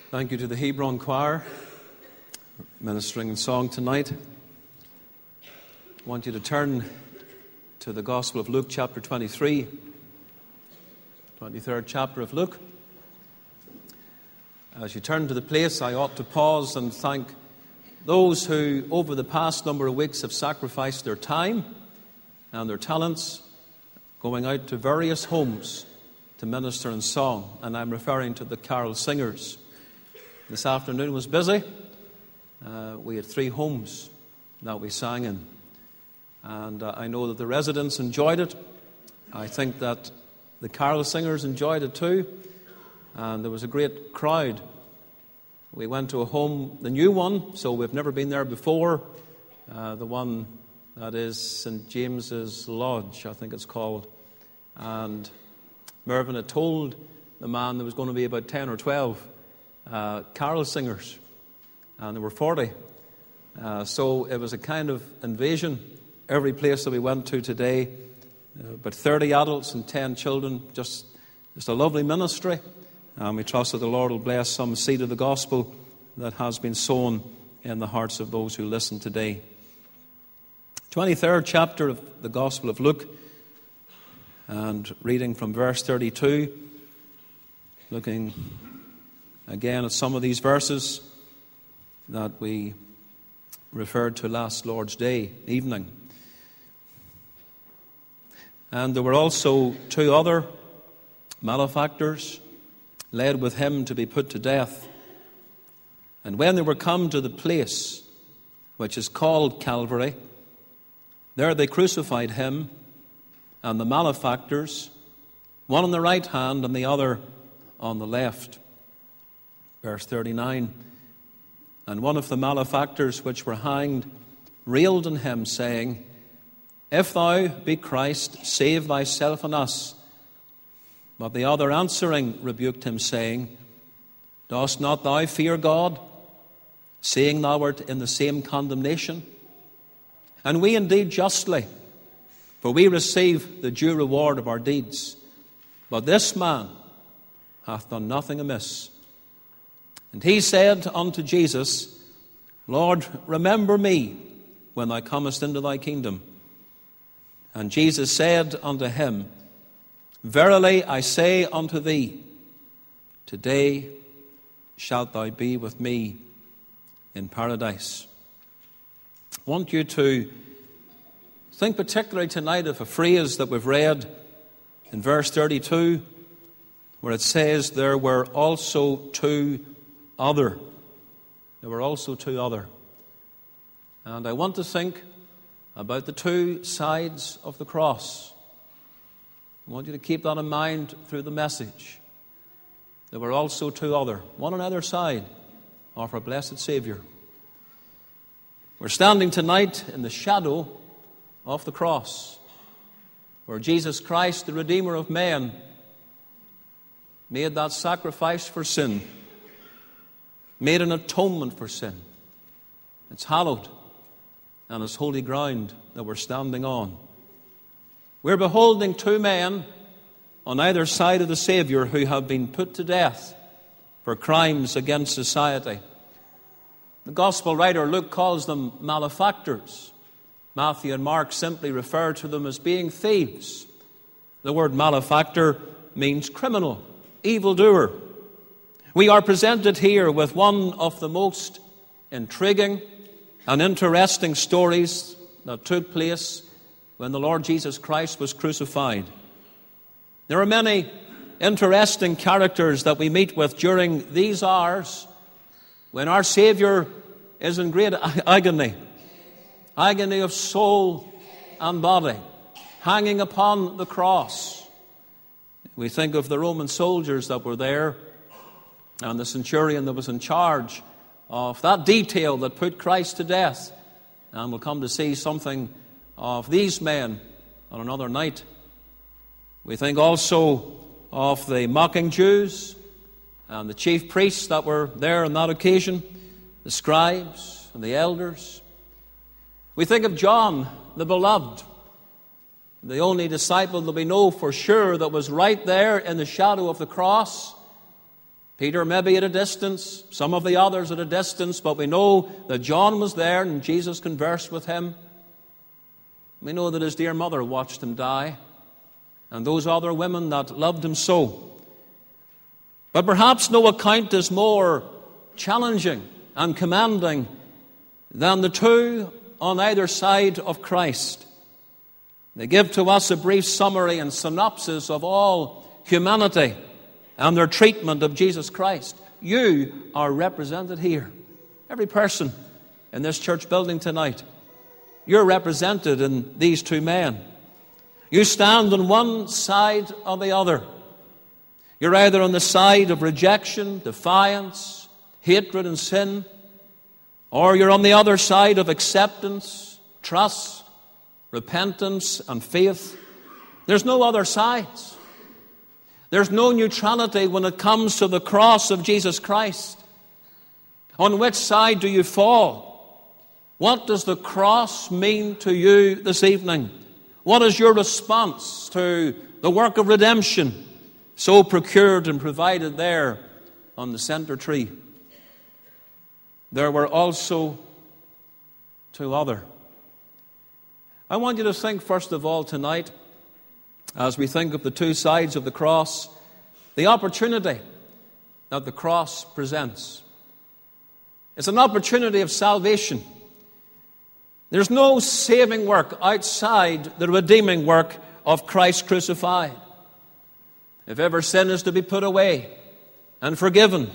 Thank you to the Hebron Choir ministering in song tonight. I want you to turn to the Gospel of Luke chapter 23, 23rd chapter of Luke. As you turn to the place, I ought to pause and thank those who over the past number of weeks have sacrificed their time and their talents going out to various homes to minister in song. And I'm referring to the carol singers. This afternoon was busy. We had 3 homes that we sang in. And I know that the residents enjoyed it. I think that the carol singers enjoyed it too. And there was a great crowd. We went to a home, the new one, so we've never been there before. The one that is St. James's Lodge, I think it's called. And Mervyn had told the man there was going to be about 10 or 12 carol singers, and there were 40. So it was a kind of invasion. Every place that we went to today, about 30 adults and 10 children, just a lovely ministry. And we trust that the Lord will bless some seed of the gospel that has been sown in the hearts of those who listen today. 23rd chapter of the Gospel of Luke, and reading from verse 32, looking again at some of these verses that we referred to last Lord's Day evening. And there were also 2 other malefactors led with him to be put to death. And when they were come to the place which is called Calvary, there they crucified him and the malefactors, one on the right hand and the other on the left. Verse 39, and one of the malefactors which were hanged railed on him, saying, If thou be Christ, save thyself and us. But the other answering rebuked him, saying, Dost not thou fear God, seeing thou art in the same condemnation? And we indeed justly, for we receive the due reward of our deeds. But this man hath done nothing amiss. And he said unto Jesus, Lord, remember me when thou comest into thy kingdom. And Jesus said unto him, Verily I say unto thee, today shalt thou be with me in paradise. I want you to think particularly tonight of a phrase that we've read in verse 32, where it says, There were also 2 other. There were also 2 other. And I want to think about the 2 sides of the cross. I want you to keep that in mind through the message. There were also 2 other, one on either side of our blessed Savior. We're standing tonight in the shadow of the cross, where Jesus Christ, the Redeemer of men, made that sacrifice for sin, made an atonement for sin. It's hallowed, and it's holy ground that we're standing on. We're beholding 2 men on either side of the Savior who have been put to death for crimes against society. The Gospel writer Luke calls them malefactors. Matthew and Mark simply refer to them as being thieves. The word malefactor means criminal, evildoer. We are presented here with one of the most intriguing and interesting stories that took place when the Lord Jesus Christ was crucified. There are many interesting characters that we meet with during these hours when our Savior is in great agony of soul and body, hanging upon the cross. We think of the Roman soldiers that were there and the centurion that was in charge of that detail that put Christ to death. And we'll come to see something of these men on another night. We think also of the mocking Jews and the chief priests that were there on that occasion, the scribes and the elders. We think of John, the beloved, the only disciple that we know for sure that was right there in the shadow of the cross. Peter maybe at a distance, some of the others at a distance, but we know that John was there and Jesus conversed with him. We know that his dear mother watched him die, and those other women that loved him so. But perhaps no account is more challenging and commanding than the two on either side of Christ. They give to us a brief summary and synopsis of all humanity and their treatment of Jesus Christ. You are represented here. Every person in this church building tonight, you're represented in these two men. You stand on one side or the other. You're either on the side of rejection, defiance, hatred and sin, or you're on the other side of acceptance, trust, repentance and faith. There's no other sides. There's no neutrality when it comes to the cross of Jesus Christ. On which side do you fall? What does the cross mean to you this evening? What is your response to the work of redemption so procured and provided there on the center tree? There were also two other. I want you to think first of all tonight, as we think of the two sides of the cross, the opportunity that the cross presents. It's an opportunity of salvation. There's no saving work outside the redeeming work of Christ crucified. If ever sin is to be put away and forgiven,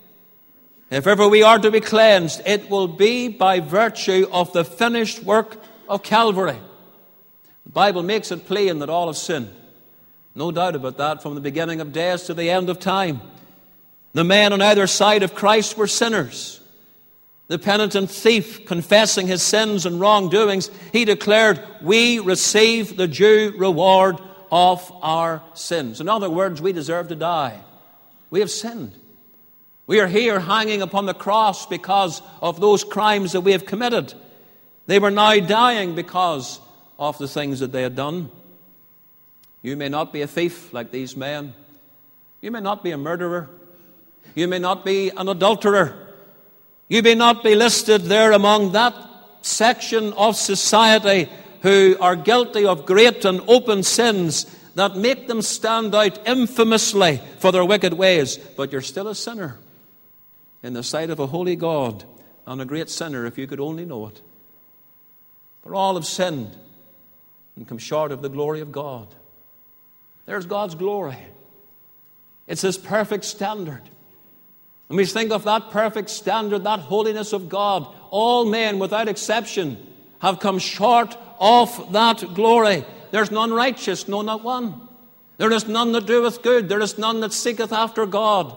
if ever we are to be cleansed, it will be by virtue of the finished work of Calvary. The Bible makes it plain that all have sinned. No doubt about that, from the beginning of days to the end of time. The men on either side of Christ were sinners. The penitent thief, confessing his sins and wrongdoings, he declared, "We receive the due reward of our sins." In other words, we deserve to die. We have sinned. We are here hanging upon the cross because of those crimes that we have committed. They were now dying because of the things that they had done. You may not be a thief like these men. You may not be a murderer. You may not be an adulterer. You may not be listed there among that section of society who are guilty of great and open sins that make them stand out infamously for their wicked ways. But you're still a sinner in the sight of a holy God, and a great sinner if you could only know it. For all have sinned and come short of the glory of God. There's God's glory. It's His perfect standard. When we think of that perfect standard, that holiness of God, all men without exception have come short of that glory. There's none righteous, no, not one. There is none that doeth good. There is none that seeketh after God.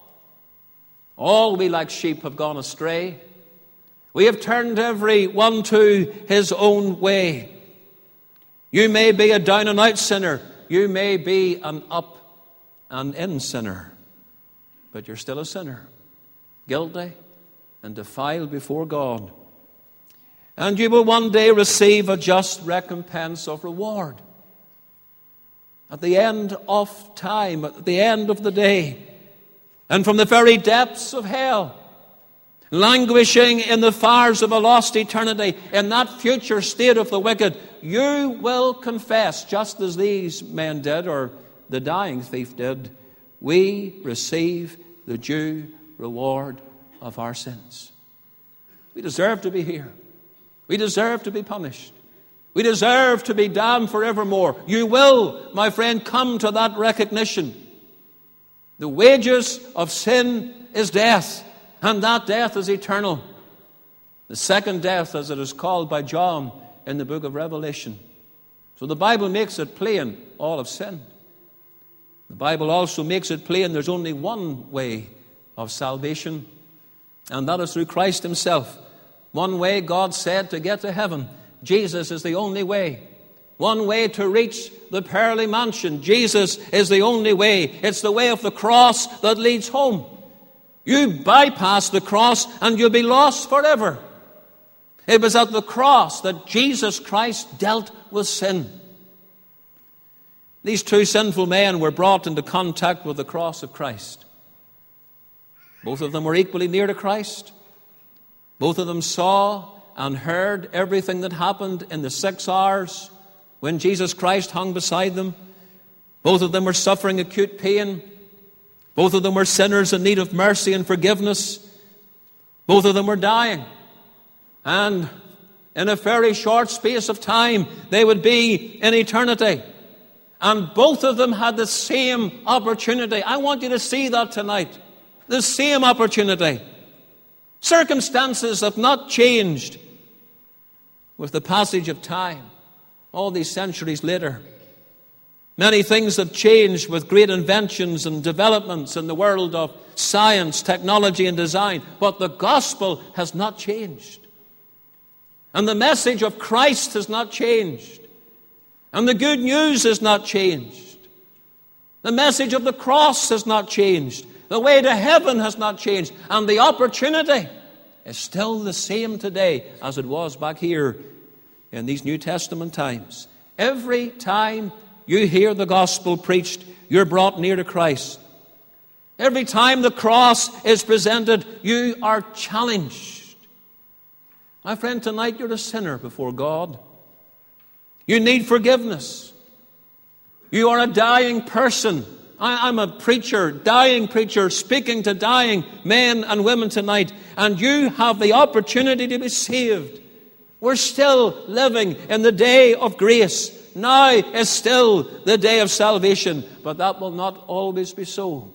All we like sheep have gone astray. We have turned every one to his own way. You may be a down and out sinner. You may be an up and in sinner. But you're still a sinner, guilty and defiled before God. And you will one day receive a just recompense of reward. At the end of time, at the end of the day, and from the very depths of hell, languishing in the fires of a lost eternity, in that future state of the wicked, you will confess, just as these men did, or the dying thief did, we receive the due reward of our sins. We deserve to be here. We deserve to be punished. We deserve to be damned forevermore. You will, my friend, come to that recognition. The wages of sin is death, and that death is eternal. The second death, as it is called by John in the book of Revelation. So the Bible makes it plain, all have sinned. The Bible also makes it plain there's only one way of salvation, and that is through Christ Himself. One way, God said, to get to heaven. Jesus is the only way. One way to reach the pearly mansion. Jesus is the only way. It's the way of the cross that leads home. You bypass the cross and you'll be lost forever. It was at the cross that Jesus Christ dealt with sin. These two sinful men were brought into contact with the cross of Christ. Both of them were equally near to Christ. Both of them saw and heard everything that happened in the 6 hours when Jesus Christ hung beside them. Both of them were suffering acute pain. Both of them were sinners in need of mercy and forgiveness. Both of them were dying. And in a very short space of time, they would be in eternity. And both of them had the same opportunity. I want you to see that tonight. The same opportunity. Circumstances have not changed with the passage of time, all these centuries later. Many things have changed with great inventions and developments in the world of science, technology, and design. But the gospel has not changed. And the message of Christ has not changed. And the good news has not changed. The message of the cross has not changed. The way to heaven has not changed. And the opportunity is still the same today as it was back here in these New Testament times. Every time you hear the gospel preached, you're brought near to Christ. Every time the cross is presented, you are challenged. My friend, tonight you're a sinner before God. You need forgiveness. You are a dying person. I'm a preacher, dying preacher, speaking to dying men and women tonight, and you have the opportunity to be saved. We're still living in the day of grace. Now is still the day of salvation, but that will not always be so.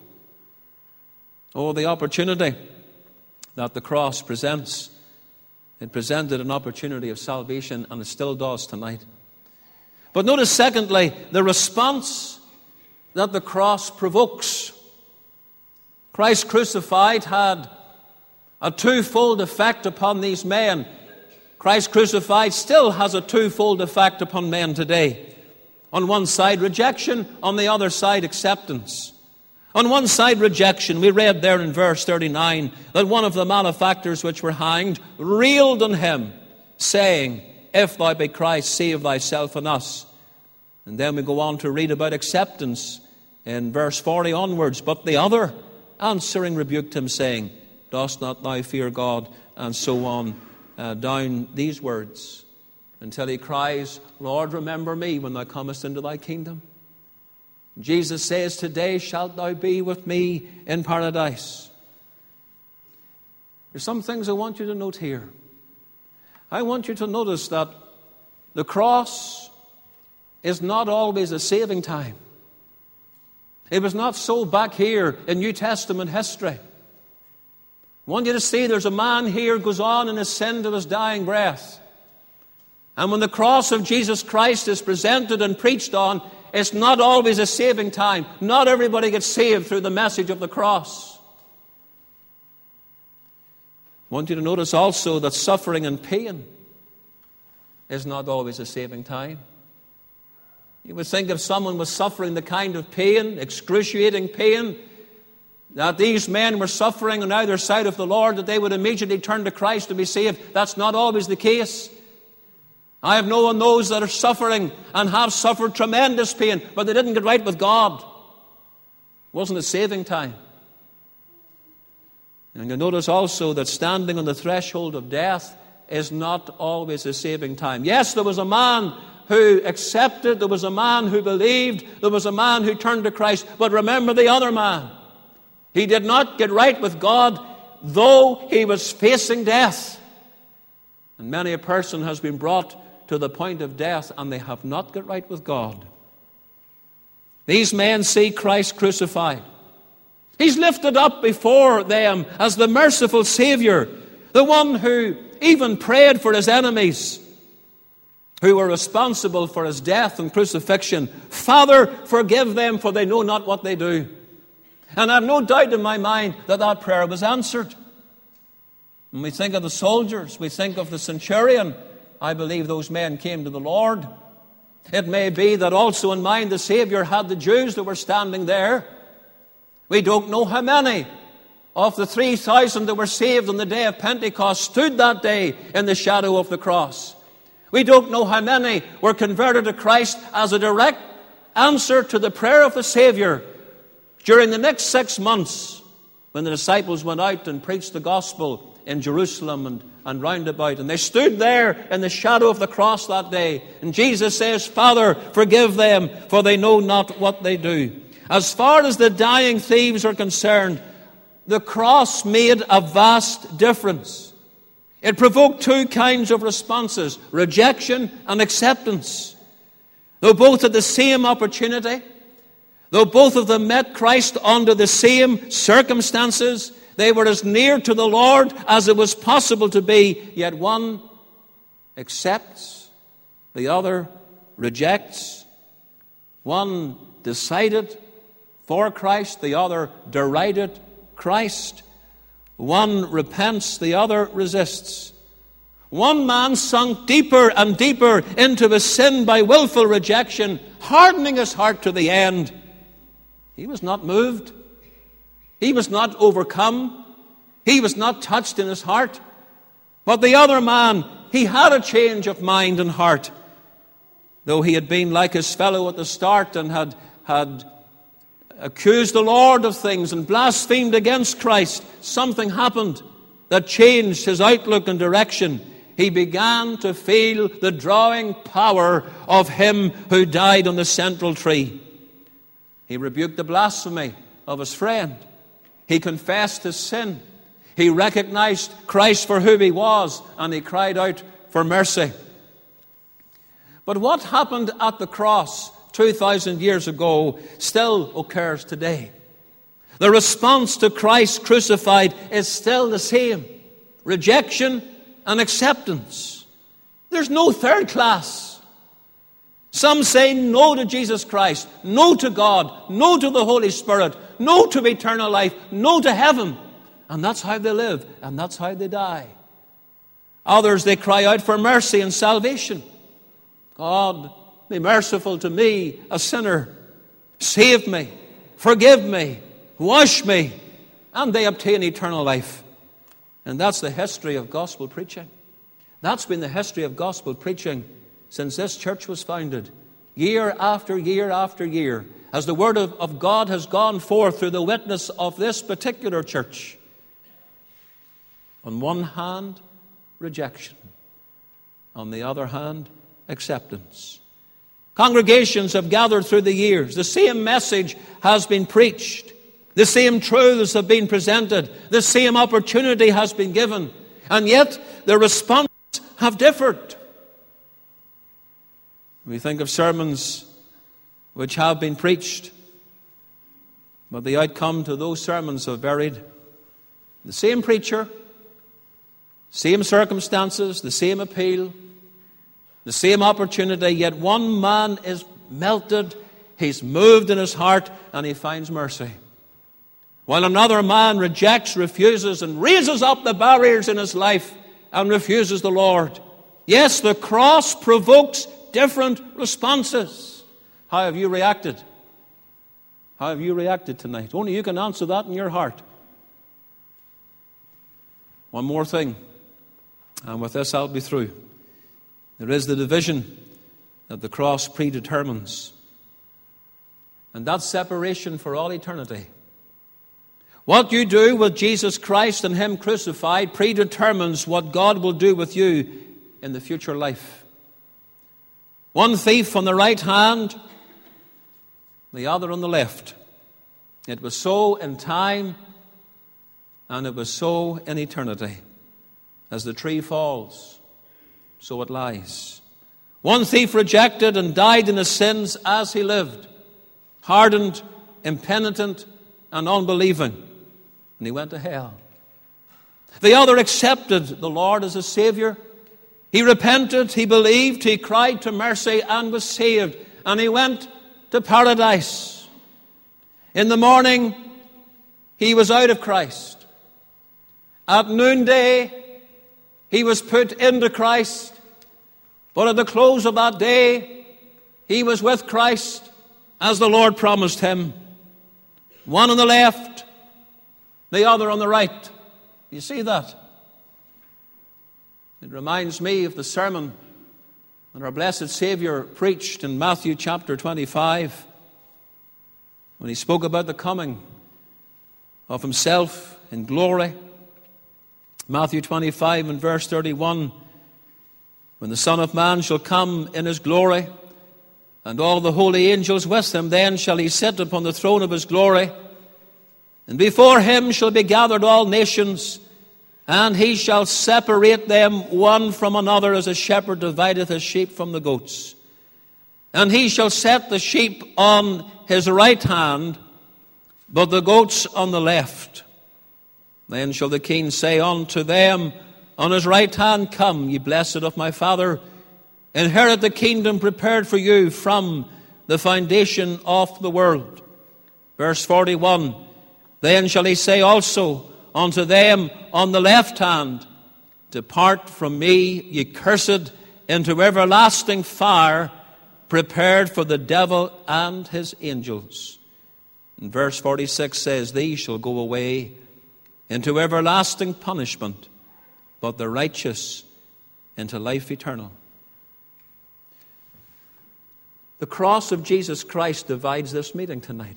Oh, the opportunity that the cross presents. It presented an opportunity of salvation, and it still does tonight. But notice, secondly, the response that the cross provokes. Christ crucified had a twofold effect upon these men. Christ crucified still has a twofold effect upon men today. On one side, rejection. On the other side, acceptance. On one side, rejection. We read there in verse 39 that one of the malefactors which were hanged railed on him, saying, "If thou be Christ, save thyself and us." And then we go on to read about acceptance in verse 40 onwards. But the other, answering, rebuked him, saying, "Dost not thou fear God?" And so on down these words until he cries, "Lord, remember me when thou comest into thy kingdom." Jesus says, "Today shalt thou be with me in paradise." There's some things I want you to note here. I want you to notice that the cross is not always a saving time. It was not so back here in New Testament history. I want you to see there's a man here who goes on in his sin to his dying breath. And when the cross of Jesus Christ is presented and preached on, it's not always a saving time. Not everybody gets saved through the message of the cross. I want you to notice also that suffering and pain is not always a saving time. You would think if someone was suffering the kind of pain, excruciating pain, that these men were suffering on either side of the Lord, that they would immediately turn to Christ to be saved. That's not always the case. I have known those that are suffering and have suffered tremendous pain, but they didn't get right with God. It wasn't a saving time. And you'll notice also that standing on the threshold of death is not always a saving time. Yes, there was a man who accepted, there was a man who believed, there was a man who turned to Christ, but remember the other man. He did not get right with God, though he was facing death. And many a person has been brought to the point of death, and they have not got right with God. These men see Christ crucified. He's lifted up before them as the merciful Savior, the one who even prayed for his enemies, who were responsible for his death and crucifixion. "Father, forgive them, for they know not what they do." And I have no doubt in my mind that that prayer was answered. When we think of the soldiers, we think of the centurion. I believe those men came to the Lord. It may be that also in mind the Savior had the Jews that were standing there. We don't know how many of the 3,000 that were saved on the day of Pentecost stood that day in the shadow of the cross. We don't know how many were converted to Christ as a direct answer to the prayer of the Savior during the next 6 months when the disciples went out and preached the gospel in Jerusalem and round about. And they stood there in the shadow of the cross that day. And Jesus says, Father, forgive them, for they know not what they do. As far as the dying thieves are concerned, the cross made a vast difference. It provoked two kinds of responses, rejection and acceptance. Though both had the same opportunity, though both of them met Christ under the same circumstances, they were as near to the Lord as it was possible to be, yet one accepts, the other rejects. One decided for Christ, the other derided Christ. One repents, the other resists. One man sunk deeper and deeper into his sin by willful rejection, hardening his heart to the end. He was not moved. He was not overcome. He was not touched in his heart. But the other man, he had a change of mind and heart. Though he had been like his fellow at the start and had accused the Lord of things and blasphemed against Christ, something happened that changed his outlook and direction. He began to feel the drawing power of him who died on the central tree. He rebuked the blasphemy of his friend. He confessed his sin. He recognized Christ for who he was, and he cried out for mercy. But what happened at the cross 2,000 years ago still occurs today. The response to Christ crucified is still the same: rejection and acceptance. There's no third class. Some say no to Jesus Christ, no to God, no to the Holy Spirit, no to eternal life, no to heaven. And that's how they live, and that's how they die. Others, they cry out for mercy and salvation. God, be merciful to me, a sinner. Save me, forgive me, wash me, and they obtain eternal life. And that's the history of gospel preaching. That's been the history of gospel preaching since this church was founded, year after year after year, as the word of God has gone forth through the witness of this particular church. On one hand, rejection. On the other hand, acceptance. Congregations have gathered through the years. The same message has been preached. The same truths have been presented. The same opportunity has been given. And yet, the responses have differed. We think of sermons which have been preached, but the outcome to those sermons have varied. The same preacher, same circumstances, the same appeal, the same opportunity, yet one man is melted, he's moved in his heart, and he finds mercy. While another man rejects, refuses, and raises up the barriers in his life and refuses the Lord. Yes, the cross provokes different responses. How have you reacted? How have you reacted tonight? Only you can answer that in your heart. One more thing, and with this I'll be through. There is the division that the cross predetermines, and that's separation for all eternity. What you do with Jesus Christ and Him crucified predetermines what God will do with you in the future life. One thief on the right hand, the other on the left. It was so in time, and it was so in eternity. As the tree falls, so it lies. One thief rejected and died in his sins as he lived, hardened, impenitent, and unbelieving, and he went to hell. The other accepted the Lord as a Savior. He repented, he believed, he cried to mercy and was saved. And he went to paradise. In the morning, he was out of Christ. At noonday, he was put into Christ. But at the close of that day, he was with Christ as the Lord promised him. One on the left, the other on the right. You see that? It reminds me of the sermon that our blessed Savior preached in Matthew chapter 25 when he spoke about the coming of himself in glory. Matthew 25 and verse 31, when the Son of Man shall come in his glory, and all the holy angels with him, then shall he sit upon the throne of his glory. And before him shall be gathered all nations, and he shall separate them one from another, as a shepherd divideth his sheep from the goats. And he shall set the sheep on his right hand, but the goats on the left. Then shall the king say unto them on his right hand, Come, ye blessed of my Father, inherit the kingdom prepared for you from the foundation of the world. Verse 41, Then shall he say also unto them on the left hand, Depart from me, ye cursed, into everlasting fire, prepared for the devil and his angels. And verse 46 says, These shall go away into everlasting punishment, but the righteous into life eternal. The cross of Jesus Christ divides this meeting tonight.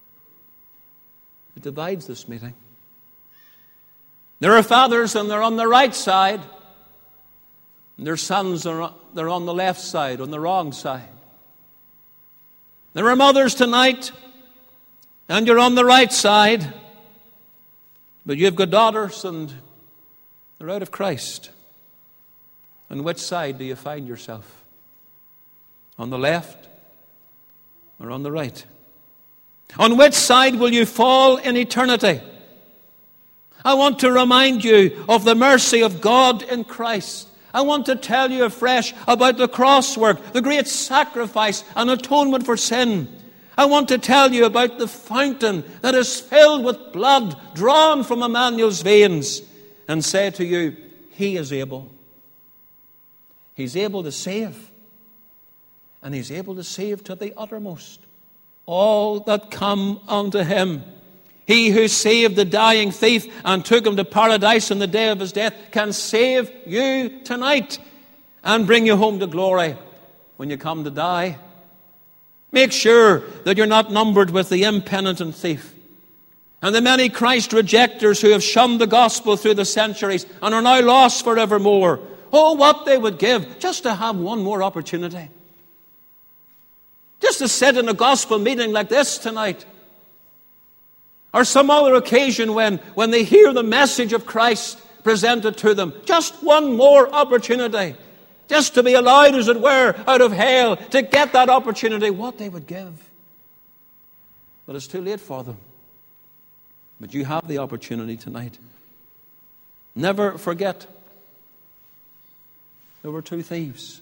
It divides this meeting. There are fathers, and they're on the right side, and their sons they're on the left side, on the wrong side. There are mothers tonight, and you're on the right side, but you've got daughters, and they're out of Christ. On which side do you find yourself? On the left or on the right? On which side will you fall in eternity? I want to remind you of the mercy of God in Christ. I want to tell you afresh about the cross work, the great sacrifice and atonement for sin. I want to tell you about the fountain that is filled with blood drawn from Emmanuel's veins, and say to you, He is able. He's able to save. And He's able to save to the uttermost all that come unto Him. He who saved the dying thief and took him to paradise on the day of his death can save you tonight and bring you home to glory when you come to die. Make sure that you're not numbered with the impenitent thief and the many Christ rejectors who have shunned the gospel through the centuries and are now lost forevermore. Oh, what they would give just to have one more opportunity. Just to sit in a gospel meeting like this tonight. Or some other occasion when they hear the message of Christ presented to them. Just one more opportunity. Just to be allowed, as it were, out of hell, to get that opportunity, what they would give. But it's too late for them. But you have the opportunity tonight. Never forget, there were two thieves.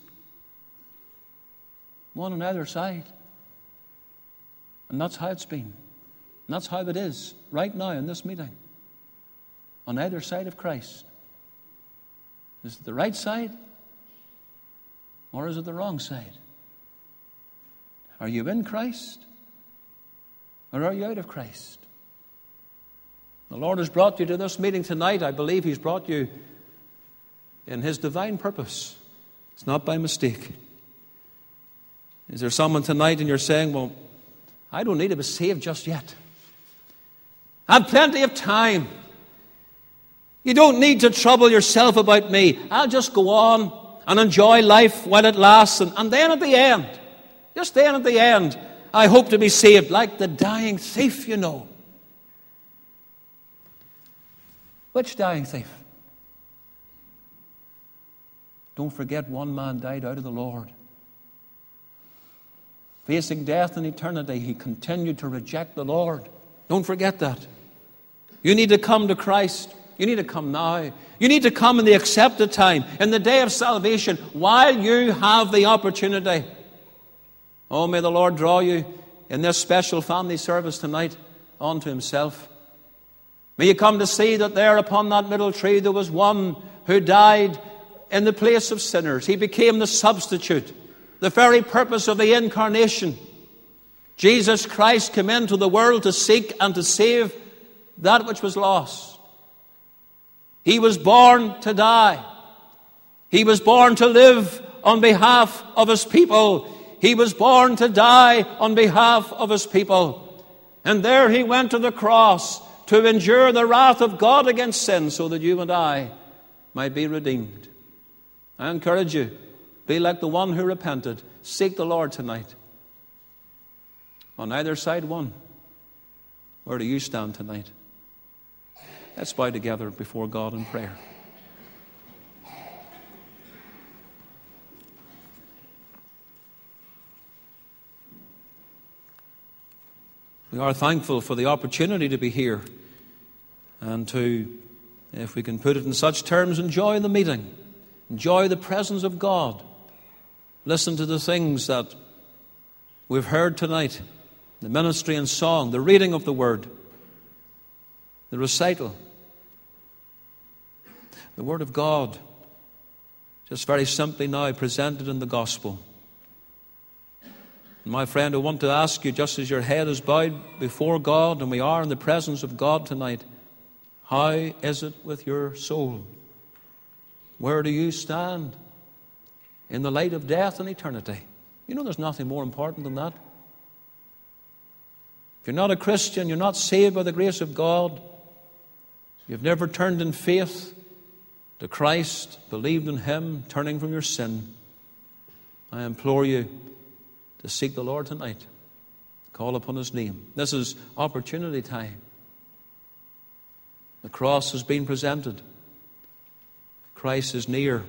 One on either side. And that's how it's been. And that's how it is right now in this meeting. On either side of Christ. Is it the right side? Or is it the wrong side? Are you in Christ? Or are you out of Christ? The Lord has brought you to this meeting tonight. I believe He's brought you in His divine purpose. It's not by mistake. Is there someone tonight and you're saying, well, I don't need to be saved just yet. I have plenty of time. You don't need to trouble yourself about me. I'll just go on and enjoy life while it lasts. And then at the end, just then at the end, I hope to be saved like the dying thief, you know. Which dying thief? Don't forget, one man died out of the Lord. Facing death in eternity, he continued to reject the Lord. Don't forget that. You need to come to Christ. You need to come now. You need to come in the accepted time, in the day of salvation, while you have the opportunity. Oh, may the Lord draw you in this special family service tonight onto Himself. May you come to see that there upon that middle tree there was one who died in the place of sinners. He became the substitute, the very purpose of the incarnation. Jesus Christ came into the world to seek and to save that which was lost. He was born to die. He was born to live on behalf of His people. He was born to die on behalf of His people. And there He went to the cross to endure the wrath of God against sin so that you and I might be redeemed. I encourage you, be like the one who repented. Seek the Lord tonight. On either side one. Where do you stand tonight? Let's bow together before God in prayer. We are thankful for the opportunity to be here and to, if we can put it in such terms, enjoy the meeting, enjoy the presence of God. Listen to the things that we've heard tonight, the ministry and song, the reading of the Word, the recital, the Word of God, just very simply now presented in the Gospel. My friend, I want to ask you, just as your head is bowed before God and we are in the presence of God tonight, how is it with your soul? Where do you stand in the light of death and eternity? You know there's nothing more important than that. If you're not a Christian, you're not saved by the grace of God, you've never turned in faith to Christ, believed in Him, turning from your sin, I implore you to seek the Lord tonight. Call upon His name. This is opportunity time. The cross has been presented. Christ is near,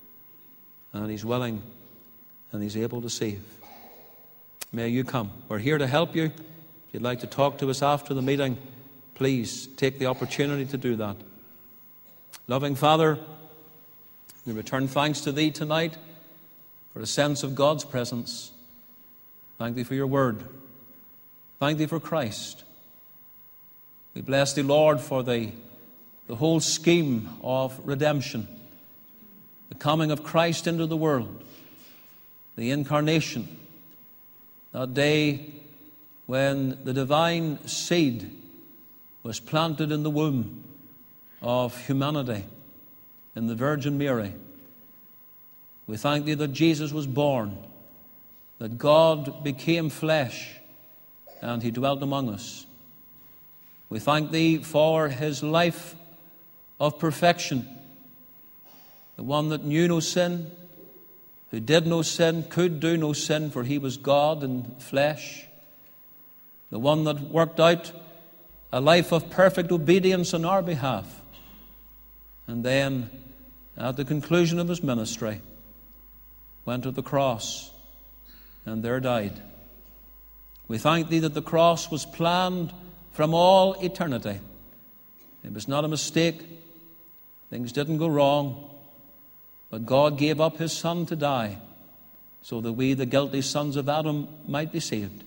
and He's willing, and He's able to save. May you come. We're here to help you. If you'd like to talk to us after the meeting, please take the opportunity to do that. Loving Father, we return thanks to Thee tonight for a sense of God's presence. Thank Thee for your Word. Thank Thee for Christ. We bless Thee, Lord, for the whole scheme of redemption, the coming of Christ into the world, the incarnation, that day when the divine seed was planted in the womb of humanity, in the Virgin Mary. We thank Thee that Jesus was born, that God became flesh and He dwelt among us. We thank Thee for His life of perfection, the one that knew no sin, who did no sin, could do no sin, for He was God in flesh, the one that worked out a life of perfect obedience on our behalf, and then at the conclusion of His ministry went to the cross and there died. We thank Thee that the cross was planned from all eternity. It was not a mistake. Things didn't go wrong. But God gave up His Son to die so that we, the guilty sons of Adam, might be saved.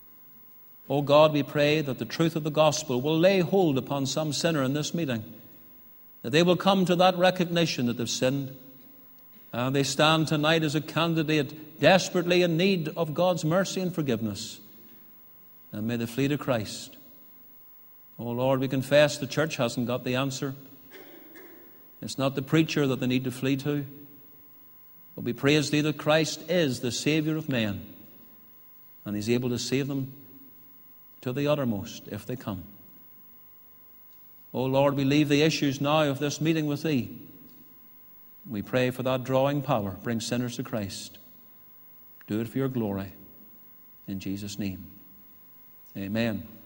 Oh God, we pray that the truth of the gospel will lay hold upon some sinner in this meeting, that they will come to that recognition that they've sinned, and they stand tonight as a candidate desperately in need of God's mercy and forgiveness. And may they flee to Christ. Oh Lord, we confess the church hasn't got the answer. It's not the preacher that they need to flee to. But we praise Thee that Christ is the Savior of men, and He's able to save them to the uttermost if they come. Oh Lord, we leave the issues now of this meeting with Thee. We pray for that drawing power. Bring sinners to Christ. Do it for your glory. In Jesus' name. Amen.